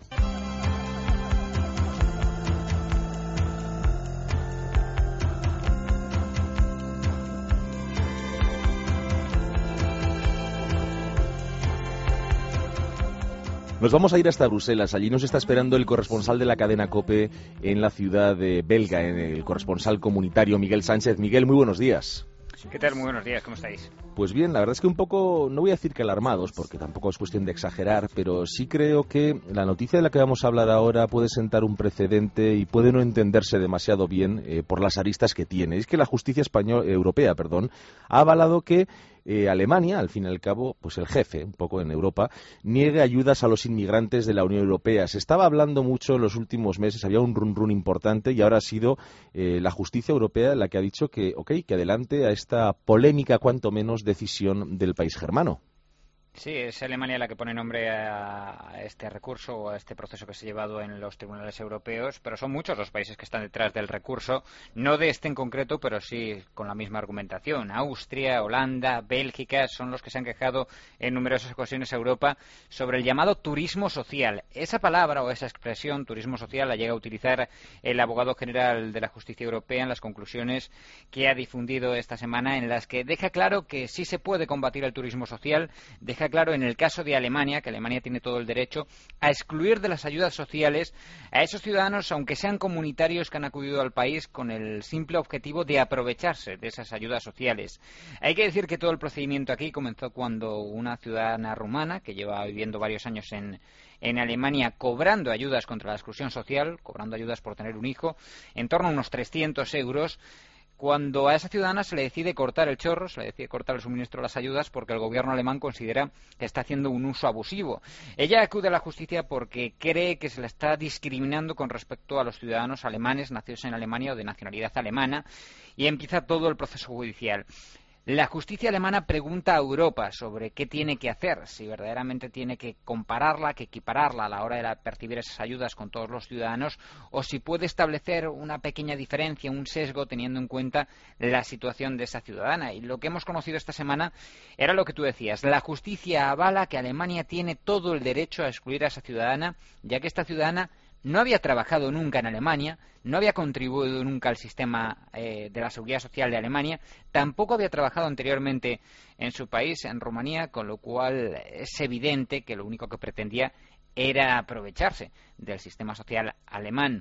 Nos vamos a ir hasta Bruselas. Allí nos está esperando el corresponsal de la cadena COPE en la ciudad de Belga, en el corresponsal comunitario Miguel Sánchez. Miguel, muy buenos días. ¿Qué tal? Muy buenos días, ¿cómo estáis? Pues bien, la verdad es que un poco, no voy a decir que alarmados, porque tampoco es cuestión de exagerar, pero sí creo que la noticia de la que vamos a hablar ahora puede sentar un precedente y puede no entenderse demasiado bien eh, por las aristas que tiene. Es que la justicia española, europea perdón, ha avalado que eh, Alemania, al fin y al cabo, pues el jefe, un poco en Europa, niegue ayudas a los inmigrantes de la Unión Europea. Se estaba hablando mucho en los últimos meses, había un run run importante y ahora ha sido eh, la justicia europea la que ha dicho que, ok, que adelante a esta polémica, cuanto menos, decisión del país germano. Sí, es Alemania la que pone nombre a este recurso o a este proceso que se ha llevado en los tribunales europeos, pero son muchos los países que están detrás del recurso, no de este en concreto, pero sí con la misma argumentación. Austria, Holanda, Bélgica son los que se han quejado en numerosas ocasiones a Europa sobre el llamado turismo social. Esa palabra o esa expresión, turismo social, la llega a utilizar el abogado general de la Justicia Europea en las conclusiones que ha difundido esta semana, en las que deja claro que sí se puede combatir el turismo social, deja claro en el caso de Alemania, que Alemania tiene todo el derecho a excluir de las ayudas sociales a esos ciudadanos, aunque sean comunitarios, que han acudido al país con el simple objetivo de aprovecharse de esas ayudas sociales. Hay que decir que todo el procedimiento aquí comenzó cuando una ciudadana rumana, que lleva viviendo varios años en en Alemania, cobrando ayudas contra la exclusión social, cobrando ayudas por tener un hijo, en torno a unos trescientos euros, cuando a esa ciudadana se le decide cortar el chorro, se le decide cortar el suministro de las ayudas porque el gobierno alemán considera que está haciendo un uso abusivo. Ella acude a la justicia porque cree que se le está discriminando con respecto a los ciudadanos alemanes nacidos en Alemania o de nacionalidad alemana, y empieza todo el proceso judicial. La justicia alemana pregunta a Europa sobre qué tiene que hacer, si verdaderamente tiene que compararla, que equipararla a la hora de percibir esas ayudas con todos los ciudadanos, o si puede establecer una pequeña diferencia, un sesgo, teniendo en cuenta la situación de esa ciudadana. Y lo que hemos conocido esta semana era lo que tú decías. La justicia avala que Alemania tiene todo el derecho a excluir a esa ciudadana, ya que esta ciudadana no había trabajado nunca en Alemania, no había contribuido nunca al sistema eh, de la seguridad social de Alemania, tampoco había trabajado anteriormente en su país, en Rumanía, con lo cual es evidente que lo único que pretendía era aprovecharse del sistema social alemán.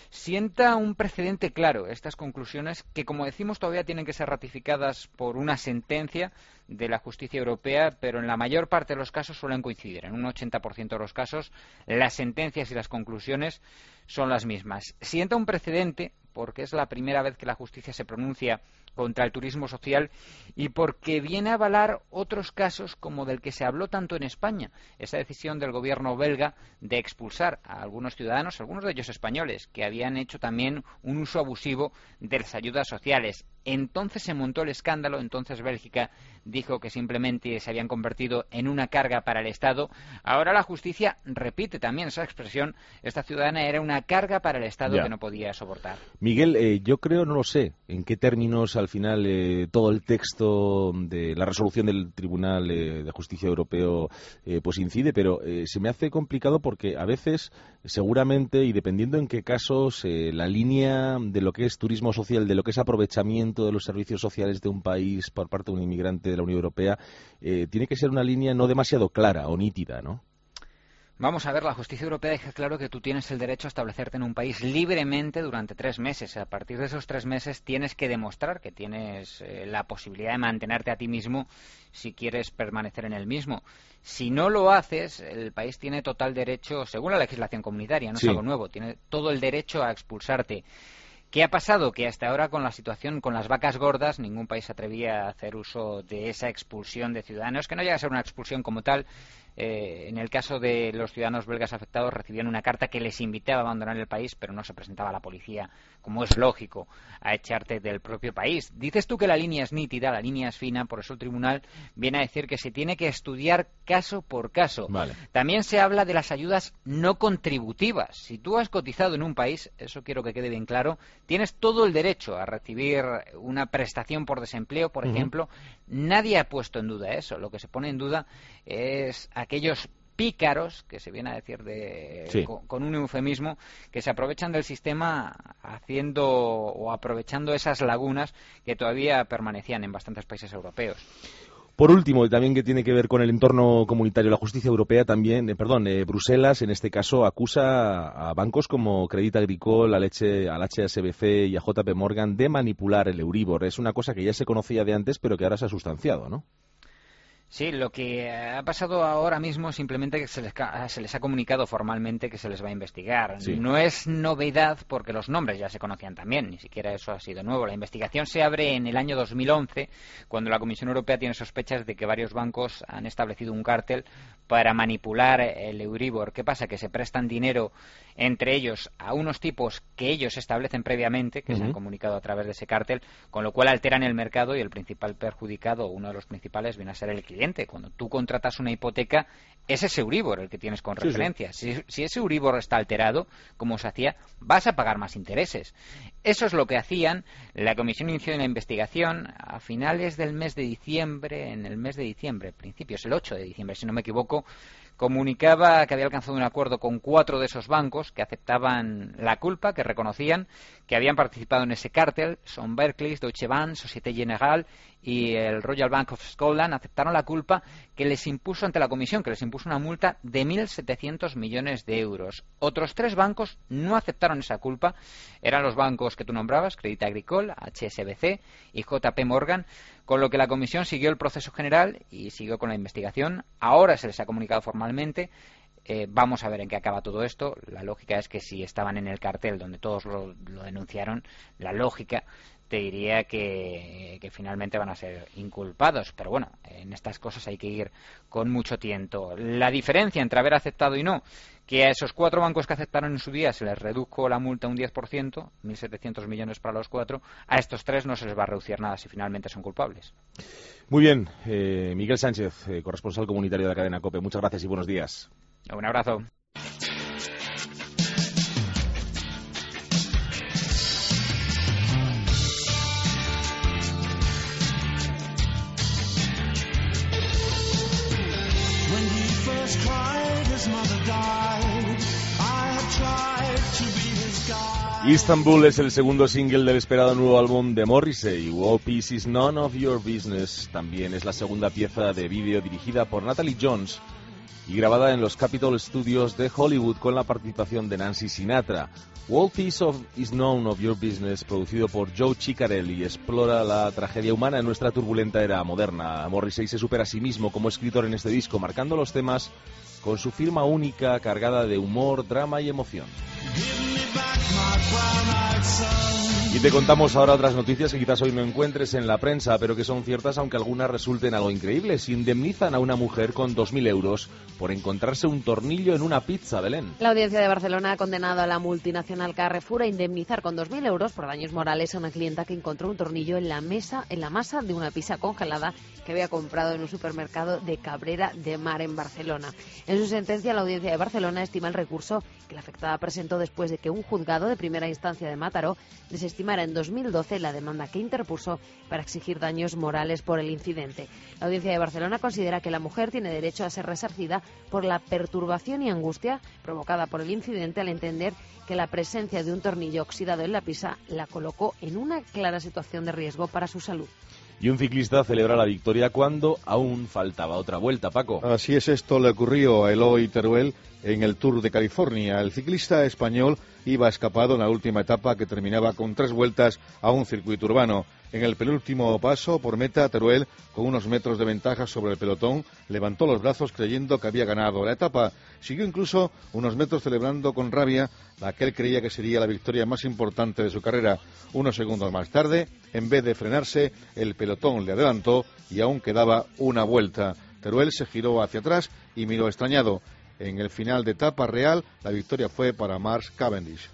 Sienta un precedente claro estas conclusiones que, como decimos, todavía tienen que ser ratificadas por una sentencia de la justicia europea, pero en la mayor parte de los casos suelen coincidir. En un ochenta por ciento de los casos las sentencias y las conclusiones son las mismas. Sienta un precedente porque es la primera vez que la justicia se pronuncia contra el turismo social y porque viene a avalar otros casos como del que se habló tanto en España, esa decisión del gobierno belga de expulsar a algunos ciudadanos, algunos de ellos españoles, que habían hecho también un uso abusivo de las ayudas sociales. Entonces se montó el escándalo, entonces Bélgica dijo que simplemente se habían convertido en una carga para el Estado. Ahora la justicia repite también esa expresión, esta ciudadana era una carga para el Estado ya. que no podía soportar. Miguel, eh, yo creo, no lo sé, en qué términos al final eh, todo el texto de la resolución del Tribunal eh, de Justicia Europeo eh, pues incide, pero eh, se me hace complicado porque a veces, seguramente, y dependiendo en qué casos, eh, la línea de lo que es turismo social, de lo que es aprovechamiento de los servicios sociales de un país por parte de un inmigrante de la Unión Europea, eh, tiene que ser una línea no demasiado clara o nítida, ¿no? Vamos a ver, la justicia europea deja claro que tú tienes el derecho a establecerte en un país libremente durante tres meses. A partir de esos tres meses tienes que demostrar que tienes eh, la posibilidad de mantenerte a ti mismo si quieres permanecer en el mismo. Si no lo haces, el país tiene total derecho, según la legislación comunitaria, no sí. es algo nuevo, tiene todo el derecho a expulsarte. ¿Qué ha pasado? Que hasta ahora con la situación, con las vacas gordas, ningún país se atrevía a hacer uso de esa expulsión de ciudadanos, que no llega a ser una expulsión como tal. Eh, en el caso de los ciudadanos belgas afectados, recibían una carta que les invitaba a abandonar el país, pero no se presentaba a la policía, como es lógico, a echarte del propio país. Dices tú que la línea es nítida, la línea es fina, por eso el tribunal viene a decir que se tiene que estudiar caso por caso. Vale. También se habla de las ayudas no contributivas. Si tú has cotizado en un país, eso quiero que quede bien claro, tienes todo el derecho a recibir una prestación por desempleo, por uh-huh. ejemplo. Nadie ha puesto en duda eso. Lo que se pone en duda es aquellos pícaros, que se viene a decir de, sí. con, con un eufemismo, que se aprovechan del sistema haciendo o aprovechando esas lagunas que todavía permanecían en bastantes países europeos. Por último, y también que tiene que ver con el entorno comunitario, la justicia europea también, eh, perdón, eh, Bruselas en este caso acusa a bancos como Crédit Agricole, al, H, al H S B C y a J P Morgan de manipular el Euribor. Es una cosa que ya se conocía de antes, pero que ahora se ha sustanciado, ¿no? Sí, lo que ha pasado ahora mismo es simplemente que se les, se les ha comunicado formalmente que se les va a investigar. Sí. No es novedad porque los nombres ya se conocían también, ni siquiera eso ha sido nuevo. La investigación se abre en el año dos mil once, cuando la Comisión Europea tiene sospechas de que varios bancos han establecido un cártel para manipular el Euribor. ¿Qué pasa? Que se prestan dinero entre ellos a unos tipos que ellos establecen previamente, que uh-huh. se han comunicado a través de ese cártel, con lo cual alteran el mercado y el principal perjudicado, uno de los principales, viene a ser el cliente. Cuando tú contratas una hipoteca, es ese Euribor el que tienes con referencia. Sí, sí. Si, si ese Euribor está alterado, como se hacía, vas a pagar más intereses. Eso es lo que hacían. La Comisión inició una investigación a finales del mes de diciembre, en el mes de diciembre, principios, el ocho de diciembre, si no me equivoco, comunicaba que había alcanzado un acuerdo con cuatro de esos bancos que aceptaban la culpa, que reconocían que habían participado en ese cártel. Son Barclays, Deutsche Bank, Société Générale y el Royal Bank of Scotland. Aceptaron la culpa que les impuso ante la Comisión, que les impuso una multa de mil setecientos millones de euros. Otros tres bancos no aceptaron esa culpa. Eran los bancos que tú nombrabas, Crédit Agricole, H S B C y J P Morgan, con lo que la Comisión siguió el proceso general y siguió con la investigación. Ahora se les ha comunicado formalmente. Eh, vamos a ver en qué acaba todo esto. La lógica es que si estaban en el cartel donde todos lo, lo denunciaron, la lógica te diría que, que finalmente van a ser inculpados. Pero bueno, en estas cosas hay que ir con mucho tiento. La diferencia entre haber aceptado y no, que a esos cuatro bancos que aceptaron en su día se les redujo la multa un diez por ciento, mil setecientos millones para los cuatro, a estos tres no se les va a reducir nada si finalmente son culpables. Muy bien, eh, Miguel Sánchez, eh, corresponsal comunitario de la cadena COPE. Muchas gracias y buenos días. Un abrazo. Istanbul es el segundo single del esperado nuevo álbum de Morrissey. World Peace is None of Your Business también es la segunda pieza de vídeo dirigida por Natalie Jones y grabada en los Capitol Studios de Hollywood con la participación de Nancy Sinatra. World Peace of is None of Your Business, producido por Joe Ciccarelli, explora la tragedia humana en nuestra turbulenta era moderna. Morrissey se supera a sí mismo como escritor en este disco, marcando los temas con su firma única cargada de humor, drama y emoción. Y te contamos ahora otras noticias que quizás hoy no encuentres en la prensa, pero que son ciertas, aunque algunas resulten algo increíbles. Indemnizan a una mujer con dos mil euros por encontrarse un tornillo en una pizza, Belén. La Audiencia de Barcelona ha condenado a la multinacional Carrefour a indemnizar con dos mil euros por daños morales a una clienta que encontró un tornillo en la mesa, en la masa de una pizza congelada que había comprado en un supermercado de Cabrera de Mar en Barcelona. En su sentencia, la Audiencia de Barcelona estima el recurso que la afectada presentó después de que un juzgado de primera instancia de Mataró desestimara en dos mil doce la demanda que interpuso para exigir daños morales por el incidente. La Audiencia de Barcelona considera que la mujer tiene derecho a ser resarcida por la perturbación y angustia provocada por el incidente al entender que la presencia de un tornillo oxidado en la pizza la colocó en una clara situación de riesgo para su salud. Y un ciclista celebra la victoria cuando aún faltaba otra vuelta, Paco. Así es, esto le ocurrió a Eloy Teruel en el Tour de California. El ciclista español iba escapado en la última etapa que terminaba con tres vueltas a un circuito urbano. En el penúltimo paso por meta, Teruel, con unos metros de ventaja sobre el pelotón, levantó los brazos creyendo que había ganado la etapa. Siguió incluso unos metros celebrando con rabia la que él creía que sería la victoria más importante de su carrera. Unos segundos más tarde, en vez de frenarse, el pelotón le adelantó y aún quedaba una vuelta. Teruel se giró hacia atrás y miró extrañado. En el final de etapa real, la victoria fue para Mark Cavendish.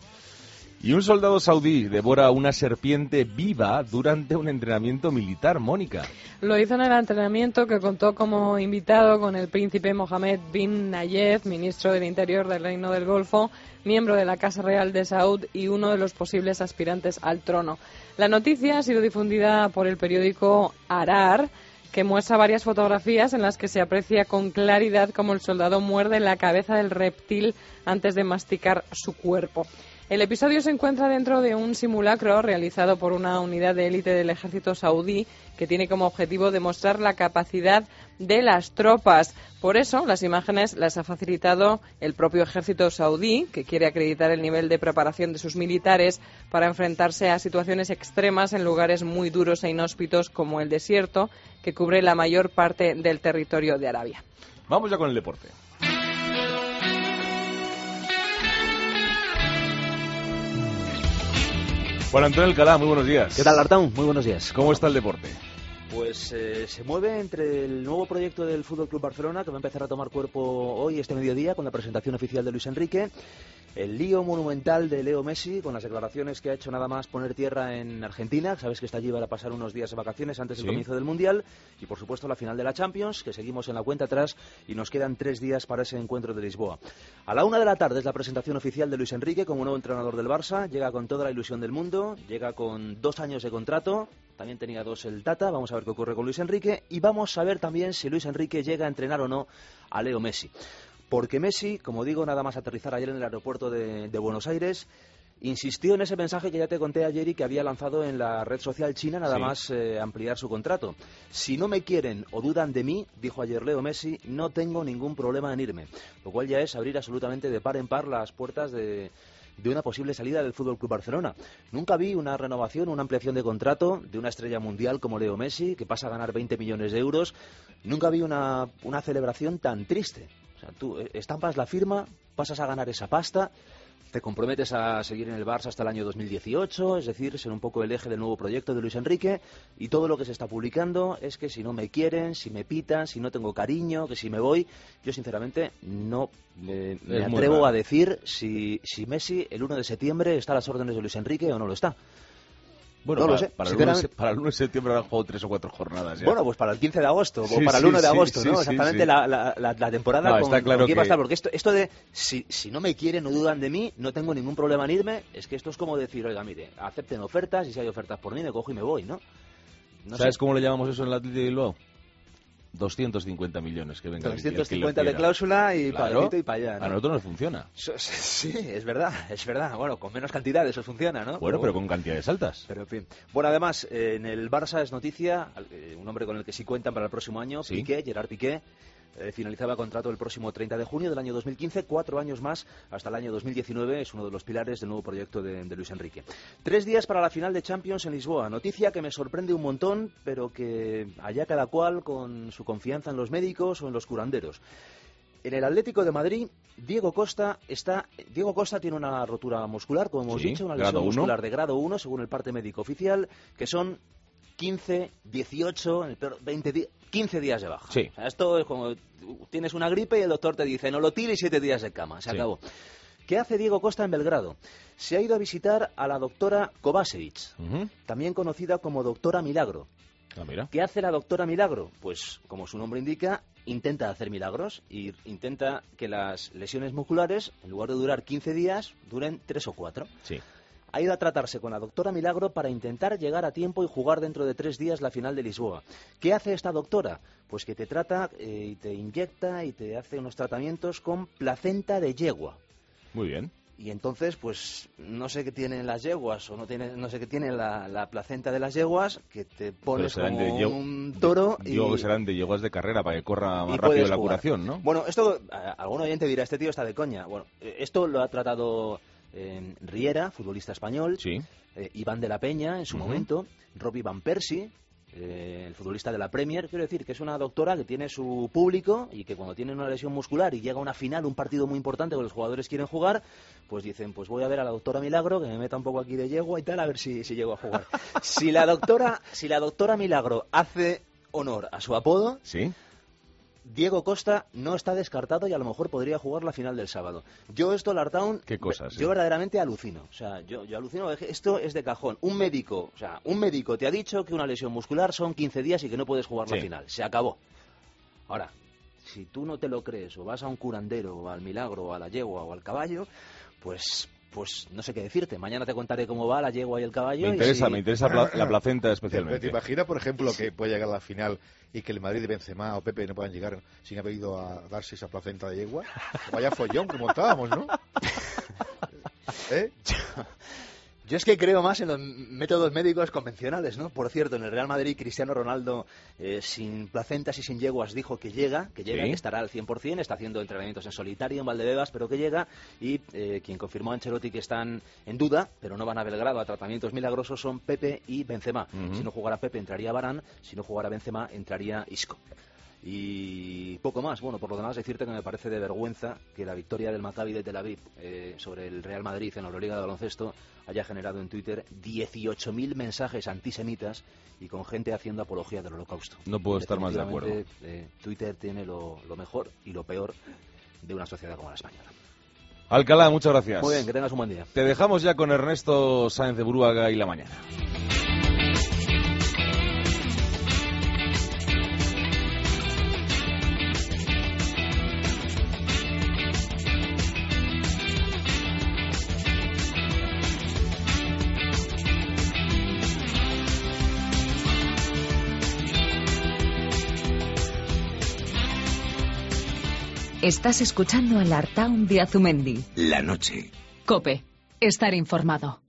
Y un soldado saudí devora una serpiente viva durante un entrenamiento militar, Mónica. Lo hizo en el entrenamiento que contó como invitado con el príncipe Mohammed bin Nayef, ministro del Interior del Reino del Golfo, miembro de la Casa Real de Saud y uno de los posibles aspirantes al trono. La noticia ha sido difundida por el periódico Arar, que muestra varias fotografías en las que se aprecia con claridad cómo el soldado muerde la cabeza del reptil antes de masticar su cuerpo. El episodio se encuentra dentro de un simulacro realizado por una unidad de élite del ejército saudí que tiene como objetivo demostrar la capacidad de las tropas. Por eso, las imágenes las ha facilitado el propio ejército saudí, que quiere acreditar el nivel de preparación de sus militares para enfrentarse a situaciones extremas en lugares muy duros e inhóspitos como el desierto, que cubre la mayor parte del territorio de Arabia. Vamos ya con el deporte. Juan Antonio Alcalá, muy buenos días. ¿Qué tal, Artaun? Muy buenos días. ¿Cómo está el deporte? Pues eh, se mueve entre el nuevo proyecto del Fútbol Club Barcelona, que va a empezar a tomar cuerpo hoy, este mediodía, con la presentación oficial de Luis Enrique, el lío monumental de Leo Messi, con las declaraciones que ha hecho nada más poner tierra en Argentina. Sabes que está allí para pasar unos días de vacaciones antes del sí. comienzo del Mundial, y por supuesto la final de la Champions, que seguimos en la cuenta atrás y nos quedan tres días para ese encuentro de Lisboa. A la una de la tarde es la presentación oficial de Luis Enrique como nuevo entrenador del Barça. Llega con toda la ilusión del mundo, llega con dos años de contrato. También tenía dos el Tata. Vamos a ver qué ocurre con Luis Enrique y vamos a ver también si Luis Enrique llega a entrenar o no a Leo Messi. Porque Messi, como digo, nada más aterrizar ayer en el aeropuerto de, de Buenos Aires, insistió en ese mensaje que ya te conté ayer y que había lanzado en la red social china, nada sí. más eh, ampliar su contrato. Si no me quieren o dudan de mí, dijo ayer Leo Messi, no tengo ningún problema en irme. Lo cual ya es abrir absolutamente de par en par las puertas de... de una posible salida del Fútbol Club Barcelona. Nunca vi una renovación, una ampliación de contrato de una estrella mundial como Leo Messi, que pasa a ganar veinte millones de euros. Nunca vi una, una celebración tan triste. O sea, tú estampas la firma, pasas a ganar esa pasta, te comprometes a seguir en el Barça hasta el año dos mil dieciocho, es decir, ser un poco el eje del nuevo proyecto de Luis Enrique, y todo lo que se está publicando es que si no me quieren, si me pitan, si no tengo cariño, que si me voy, yo sinceramente no eh, me atrevo a decir si, si Messi el uno de septiembre está a las órdenes de Luis Enrique o no lo está. Bueno, no para, lo sé. Para el, uno, para el uno de septiembre habrán jugado tres o cuatro jornadas ya. Bueno, pues para el quince de agosto sí, o para el sí, uno de agosto, sí, ¿no? Sí, Exactamente sí. La, la, la, la temporada no, con, está claro con quién que... va a estar. Porque esto, esto de si, si no me quieren o dudan de mí, no tengo ningún problema en irme, es que esto es como decir, oiga, mire, acepten ofertas y si hay ofertas por mí me cojo y me voy, ¿no? no ¿Sabes sé. cómo le llamamos eso en la Atlético de Bilbao? doscientos cincuenta millones que venga doscientos cincuenta de cláusula y claro, para y para allá, ¿no? A nosotros nos funciona. Sí, es verdad, es verdad. Bueno, con menos cantidad eso funciona, ¿no? Bueno, pero, pero con cantidades altas. Pero en fin. Bueno, además, eh, en el Barça es noticia, eh, un hombre con el que sí cuentan para el próximo año, ¿sí? Piqué, Gerard Piqué. Eh, finalizaba contrato el próximo treinta de junio del año dos mil quince, cuatro años más hasta el año dos mil diecinueve, es uno de los pilares del nuevo proyecto de, de Luis Enrique. Tres días para la final de Champions en Lisboa, noticia que me sorprende un montón, pero que allá cada cual con su confianza en los médicos o en los curanderos. en el Atlético de Madrid, Diego Costa está Diego Costa tiene una rotura muscular, como hemos sí, dicho, una lesión grado muscular uno. de grado uno, según el parte médico oficial, que son quince, dieciocho, en el peor, veinte días, quince días de baja. Sí. O sea, esto es como tienes una gripe y el doctor te dice, no lo tires, siete días de cama, se Sí. acabó. ¿Qué hace Diego Costa en Belgrado? Se ha ido a visitar a la doctora Kovacevic, Uh-huh. también conocida como doctora Milagro. Ah, mira. ¿Qué hace la doctora Milagro? Pues, como su nombre indica, intenta hacer milagros y intenta que las lesiones musculares, en lugar de durar quince días, duren tres o cuatro. Sí. Ha ido a tratarse con la doctora Milagro para intentar llegar a tiempo y jugar dentro de tres días la final de Lisboa. ¿Qué hace esta doctora? Pues que te trata eh, y te inyecta y te hace unos tratamientos con placenta de yegua. Muy bien. Y entonces, pues, no sé qué tienen las yeguas o no tiene, no sé qué tiene la, la placenta de las yeguas, que te pones serán como de yegu- un toro de- y... Digo que serán de yeguas de carrera para que corra más y rápido puedes la jugar. curación, ¿no? Bueno, esto, a- algún oyente dirá, este tío está de coña. Bueno, eh, esto lo ha tratado eh, Riera, futbolista español, Sí. eh, Iván de la Peña en su Ujú. momento, Robbie Van Persie, eh, el futbolista de la Premier. Quiero decir que es una doctora que tiene su público y que cuando tiene una lesión muscular y llega a una final, un partido muy importante que los jugadores quieren jugar, pues dicen, pues voy a ver a la doctora Milagro, que me meta un poco aquí de yegua y tal, a ver si, si llego a jugar. Si la doctora, si la doctora Milagro hace honor a su apodo, Sí. Diego Costa no está descartado y a lo mejor podría jugar la final del sábado. Yo esto, Lartown, Qué cosas, yo ¿eh? verdaderamente alucino. O sea, yo, yo alucino, esto es de cajón. Un médico, o sea, un médico te ha dicho que una lesión muscular son quince días y que no puedes jugar la Sí. final. Se acabó. Ahora, si tú no te lo crees o vas a un curandero o al milagro o a la yegua o al caballo, pues... Pues no sé qué decirte. Mañana te contaré cómo va la yegua y el caballo. Me y interesa, si- me interesa pla- la placenta ¿Te, especialmente. te imaginas, por ejemplo, que puede llegar a la final y que el Madrid de Benzema o Pepe no puedan llegar sin haber ido a darse esa placenta de yegua? Vaya follón que montábamos, ¿no? ¿Eh? Yo es que creo más en los métodos médicos convencionales, ¿no? Por cierto, en el Real Madrid, Cristiano Ronaldo, eh, sin placentas y sin yeguas, dijo que llega, que llega, Sí. que estará al cien por cien, está haciendo entrenamientos en solitario en Valdebebas, pero que llega, y eh, quien confirmó a Ancelotti que están en duda, pero no van a Belgrado a tratamientos milagrosos, son Pepe y Benzema. Ujú. Si no jugara Pepe, entraría Varane, si no jugara Benzema, entraría Isco. Y poco más. Bueno, por lo demás decirte que me parece de vergüenza que la victoria del Maccabi de Tel Aviv eh, sobre el Real Madrid en la Euroliga de baloncesto haya generado en Twitter dieciocho mil mensajes antisemitas y con gente haciendo apología del Holocausto. No puedo estar más de acuerdo. Definitivamente, eh, Twitter tiene lo, lo mejor y lo peor de una sociedad como la española. Alcalá, muchas gracias. Muy bien, que tengas un buen día. Te dejamos ya con Ernesto Sáenz de Buruaga y la mañana. Estás escuchando el Artaun de Azumendi. La noche. Cope, estar informado.